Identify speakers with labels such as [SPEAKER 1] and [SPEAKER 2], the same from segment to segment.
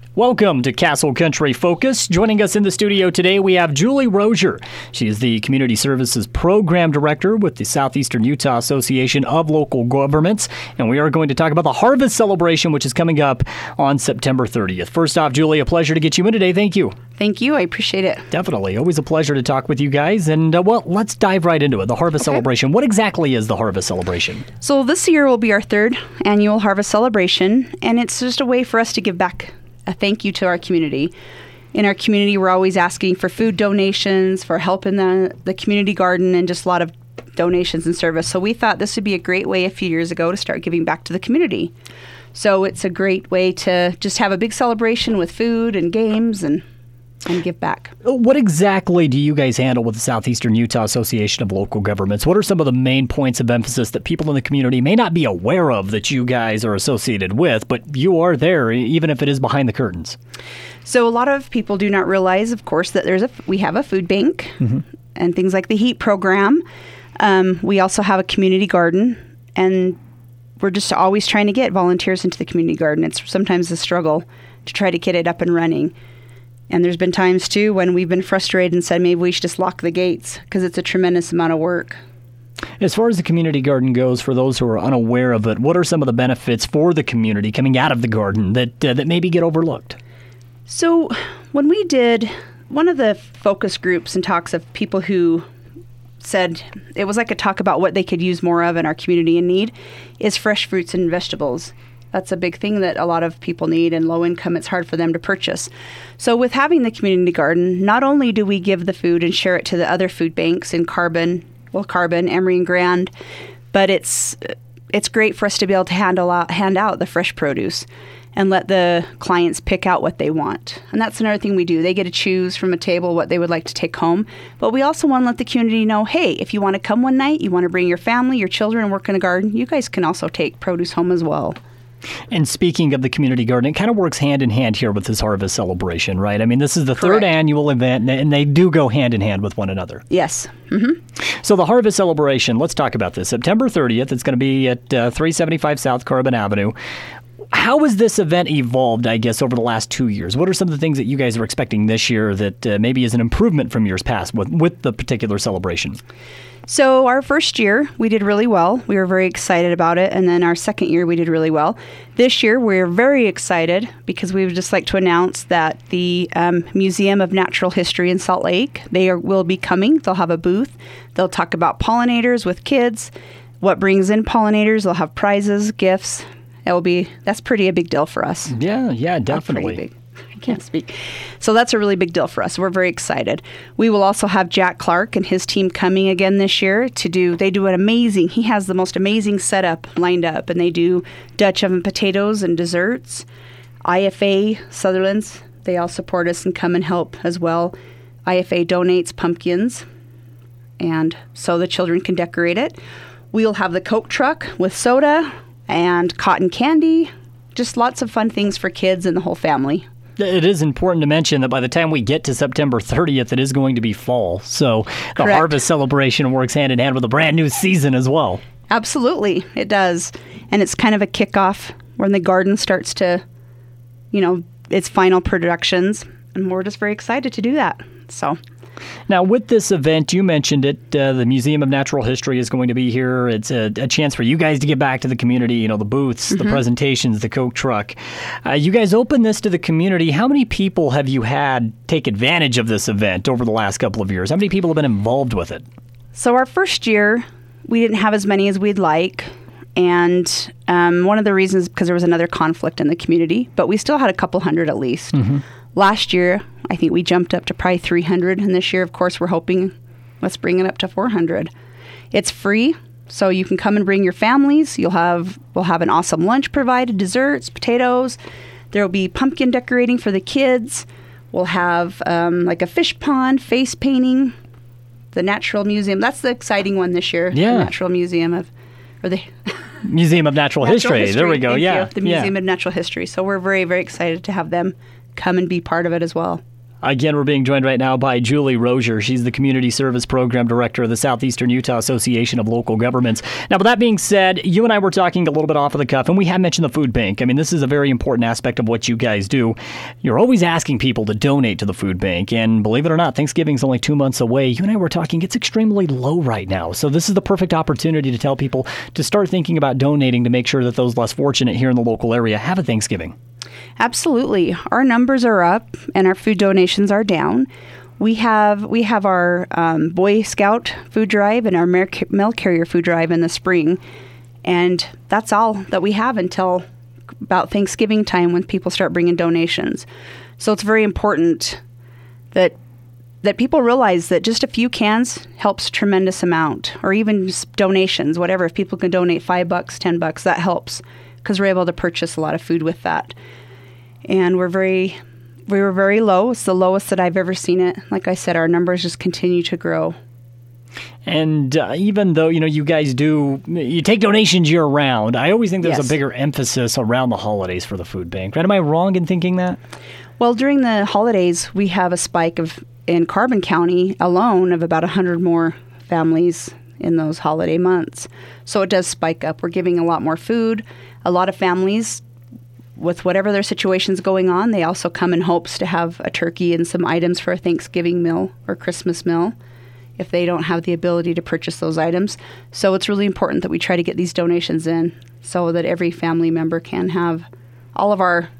[SPEAKER 1] Welcome to Castle Country Focus. Joining us in the studio today, we have Julie Rozier. She is the Community Services Program Director with the Southeastern Utah Association of Local Governments, and we are going to talk about the Harvest Celebration, which is coming up on September 30th. First off, Julie, a pleasure to get you in today. Thank you.
[SPEAKER 2] Thank you. I appreciate it.
[SPEAKER 1] Definitely. Always a pleasure to talk with you guys. And, let's dive right into it. The Harvest Celebration. What exactly is the Harvest Celebration?
[SPEAKER 2] So this year will be our third annual Harvest Celebration, and it's just a way for us to give back a thank you to our community. In our community, we're always asking for food donations, for help in the community garden, and just a lot of donations and service. So we thought this would be a great way a few years ago to start giving back to the community. So it's a great way to just have a big celebration with food and games and give back.
[SPEAKER 1] What exactly do you guys handle with the Southeastern Utah Association of Local Governments? What are some of the main points of emphasis that people in the community may not be aware of that you guys are associated with, but you are there, even if it is behind the curtains?
[SPEAKER 2] So a lot of people do not realize, of course, that we have a food bank and things like the HEAT program. We also have a community garden, and we're just always trying to get volunteers into the community garden. It's sometimes a struggle to try to get it up and running. And there's been times, too, when we've been frustrated and said maybe we should just lock the gates because it's a tremendous amount of work.
[SPEAKER 1] As far as the community garden goes, for those who are unaware of it, what are some of the benefits for the community coming out of the garden that maybe get overlooked?
[SPEAKER 2] So when we did one of the focus groups and talks of people who said it was like a talk about what they could use more of in our community in need is fresh fruits and vegetables. That's a big thing that a lot of people need, and low income, it's hard for them to purchase. So with having the community garden, not only do we give the food and share it to the other food banks in Carbon, Emery and Grand, but it's great for us to be able to hand out the fresh produce and let the clients pick out what they want. And that's another thing we do. They get to choose from a table what they would like to take home. But we also want to let the community know, hey, if you want to come one night, you want to bring your family, your children, and work in the garden, you guys can also take produce home as well.
[SPEAKER 1] And speaking of the community garden, it kind of works hand in hand here with this Harvest Celebration, right? I mean, this is the third annual event, and they do go hand in hand with one another.
[SPEAKER 2] Yes.
[SPEAKER 1] So the Harvest Celebration, let's talk about this. September 30th, it's going to be at 375 South Carbon Avenue. How has this event evolved, I guess, over the last 2 years? What are some of the things that you guys are expecting this year that maybe is an improvement from years past with the particular celebration?
[SPEAKER 2] So our first year, we did really well. We were very excited about it. And then our second year, we did really well. This year, we're very excited because we would just like to announce that the Museum of Natural History in Salt Lake, will be coming. They'll have a booth. They'll talk about pollinators with kids, what brings in pollinators. They'll have prizes, gifts. That's a big deal for us.
[SPEAKER 1] Yeah, definitely.
[SPEAKER 2] I can't speak. So that's a really big deal for us. We're very excited. We will also have Jack Clark and his team coming again this year he has the most amazing setup lined up, and they do Dutch oven potatoes and desserts. IFA Sutherland's, they all support us and come and help as well. IFA donates pumpkins, and so the children can decorate it. We'll have the Coke truck with soda and cotton candy, just lots of fun things for kids and the whole family.
[SPEAKER 1] It is important to mention that by the time we get to September 30th, it is going to be fall. So the
[SPEAKER 2] Correct.
[SPEAKER 1] Harvest Celebration works hand in hand with a brand new season as well.
[SPEAKER 2] Absolutely, it does. And it's kind of a kickoff when the garden starts to, its final productions. And we're just very excited to do that. So
[SPEAKER 1] now, with this event, you mentioned it, the Museum of Natural History is going to be here. It's a chance for you guys to get back to the community, the booths, the presentations, the Coke truck. You guys open this to the community. How many people have you had take advantage of this event over the last couple of years? How many people have been involved with it?
[SPEAKER 2] So our first year, we didn't have as many as we'd like. And one of the reasons is because there was another conflict in the community, but we still had a couple hundred at least. Last year, I think we jumped up to probably 300, and this year, of course, we're hoping, let's bring it up to 400. It's free, so you can come and bring your families. We'll have an awesome lunch provided, desserts, potatoes. There will be pumpkin decorating for the kids. We'll have like a fish pond, face painting, the Natural Museum. That's the exciting one this year.
[SPEAKER 1] Yeah.
[SPEAKER 2] The Natural Museum
[SPEAKER 1] Museum of Natural History. There we go.
[SPEAKER 2] Thank
[SPEAKER 1] Yeah.
[SPEAKER 2] you. The Museum of Natural History. So we're very, very excited to have them come and be part of it as well.
[SPEAKER 1] Again, we're being joined right now by Julie Rozier. She's the Community Service Program Director of the Southeastern Utah Association of Local Governments. Now, with that being said, you and I were talking a little bit off of the cuff, and we have mentioned the food bank. I mean, this is a very important aspect of what you guys do. You're always asking people to donate to the food bank, and believe it or not, Thanksgiving's only 2 months away. You and I were talking, it's extremely low right now. So this is the perfect opportunity to tell people to start thinking about donating to make sure that those less fortunate here in the local area have a Thanksgiving.
[SPEAKER 2] Absolutely. Our numbers are up and our food donations are down. We have our Boy Scout food drive and our mail carrier food drive in the spring. And that's all that we have until about Thanksgiving time when people start bringing donations. So it's very important that people realize that just a few cans helps a tremendous amount, or even just donations, whatever. If people can donate $5, $10, that helps because we're able to purchase a lot of food with that. And we were very low. It's the lowest that I've ever seen it. Like I said, our numbers just continue to grow.
[SPEAKER 1] And even though, you guys you take donations year round, I always think there's a bigger emphasis around the holidays for the food bank. Right? Am I wrong in thinking that? Well,
[SPEAKER 2] during the holidays, we have a spike in Carbon County alone of about 100 more families in those holiday months. So it does spike up. We're giving a lot more food. A lot of families, with whatever their situation's going on, they also come in hopes to have a turkey and some items for a Thanksgiving meal or Christmas meal if they don't have the ability to purchase those items. So it's really important that we try to get these donations in so that every family member can have all of our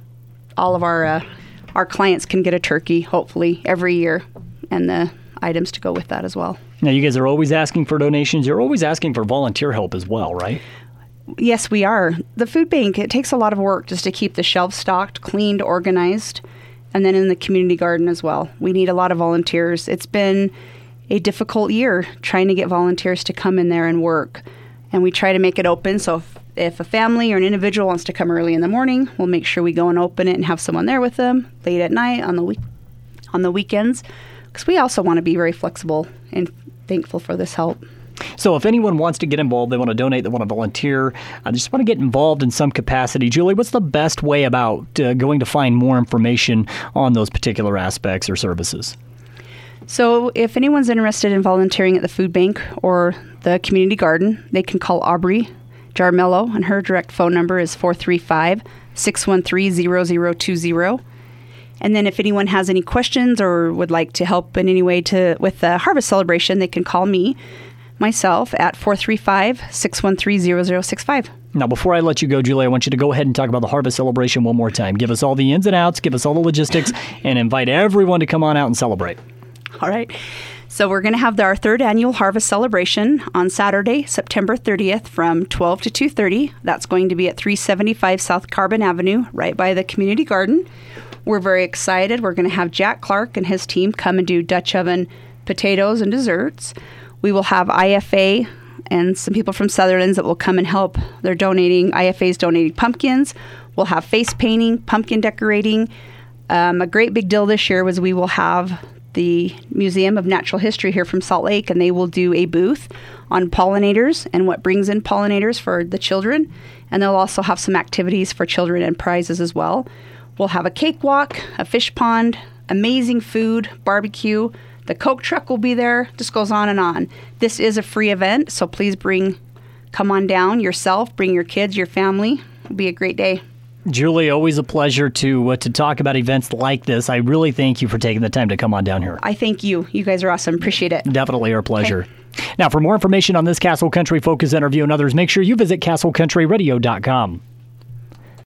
[SPEAKER 2] clients can get a turkey, hopefully, every year, and the items to go with that as well.
[SPEAKER 1] Now, you guys are always asking for donations. You're always asking for volunteer help as well, right?
[SPEAKER 2] Yes, we are. The food bank, it takes a lot of work just to keep the shelves stocked, cleaned, organized, and then in the community garden as well. We need a lot of volunteers. It's been a difficult year trying to get volunteers to come in there and work, and we try to make it open. So if a family or an individual wants to come early in the morning, we'll make sure we go and open it and have someone there with them late at night on the weekends, because we also want to be very flexible and thankful for this help.
[SPEAKER 1] So if anyone wants to get involved, they want to donate, they want to volunteer, they just want to get involved in some capacity, Julie, what's the best way about going to find more information on those particular aspects or services?
[SPEAKER 2] So if anyone's interested in volunteering at the food bank or the community garden, they can call Aubrey Jarmello, and her direct phone number is 435-613-0020. And then if anyone has any questions or would like to help in any way with the harvest celebration, they can call myself at 435-613-0065.
[SPEAKER 1] Now, before I let you go, Julie, I want you to go ahead and talk about the harvest celebration one more time. Give us all the ins and outs, give us all the logistics, and invite everyone to come on out and celebrate.
[SPEAKER 2] All right. So we're going to have our third annual harvest celebration on Saturday, September 30th from 12 to 2:30. That's going to be at 375 South Carbon Avenue, right by the community garden. We're very excited. We're going to have Jack Clark and his team come and do Dutch oven potatoes and desserts. We will have IFA and some people from Sutherland's that will come and help. They're donating, IFA's donating pumpkins. We'll have face painting, pumpkin decorating. A great big deal this year was we will have the Museum of Natural History here from Salt Lake, and they will do a booth on pollinators and what brings in pollinators for the children. And they'll also have some activities for children and prizes as well. We'll have a cakewalk, a fish pond, amazing food, barbecue. The Coke truck will be there. Just goes on and on. This is a free event, so please come on down yourself, bring your kids, your family. It'll be a great day.
[SPEAKER 1] Julie, always a pleasure to talk about events like this. I really thank you for taking the time to come on down here.
[SPEAKER 2] I thank you. You guys are awesome. Appreciate it.
[SPEAKER 1] Definitely our pleasure.
[SPEAKER 2] Okay.
[SPEAKER 1] Now, for more information on this Castle Country Focus interview and others, make sure you visit castlecountryradio.com.